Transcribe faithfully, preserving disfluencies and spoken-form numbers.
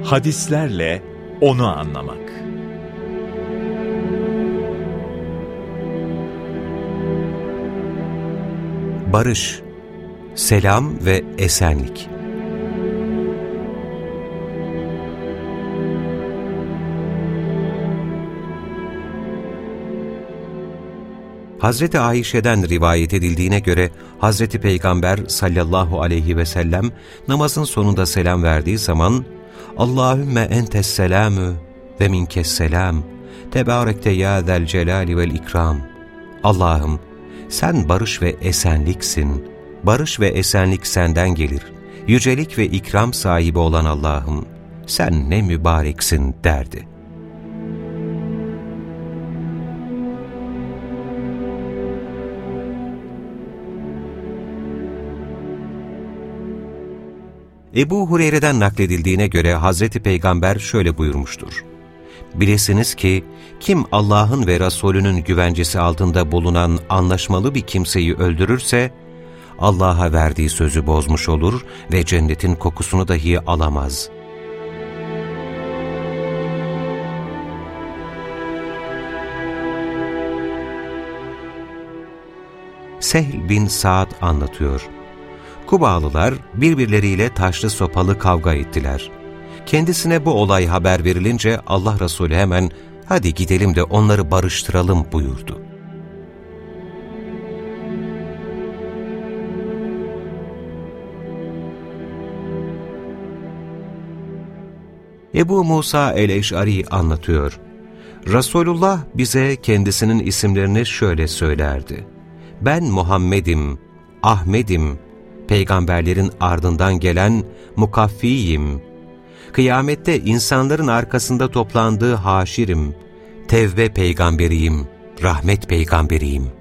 Hadislerle onu anlamak. Barış, selam ve esenlik. Hazreti Ayşe'den rivayet edildiğine göre Hazreti Peygamber sallallahu aleyhi ve sellem namazın sonunda selam verdiği zaman Allahümme entes selamü ve minkes selam tebârekte ya zel celali vel ikram. Allah'ım sen barış ve esenliksin, barış ve esenlik senden gelir, yücelik ve ikram sahibi olan Allah'ım sen ne mübareksin derdi. Ebu Hureyre'den nakledildiğine göre Hazreti Peygamber şöyle buyurmuştur: Bilesiniz ki kim Allah'ın ve Resulünün güvencesi altında bulunan anlaşmalı bir kimseyi öldürürse, Allah'a verdiği sözü bozmuş olur ve cennetin kokusunu dahi alamaz. Sehl bin Sa'd anlatıyor. Kubalılar birbirleriyle taşlı sopalı kavga ettiler. Kendisine bu olay haber verilince Allah Resulü hemen "Hadi gidelim de onları barıştıralım" buyurdu. Ebu Musa el-Eş'ari anlatıyor. Resulullah bize kendisinin isimlerini şöyle söylerdi: Ben Muhammed'im, Ahmet'im, peygamberlerin ardından gelen Mukaffiyim, kıyamette insanların arkasında toplandığı haşirim, tevbe peygamberiyim, rahmet peygamberiyim.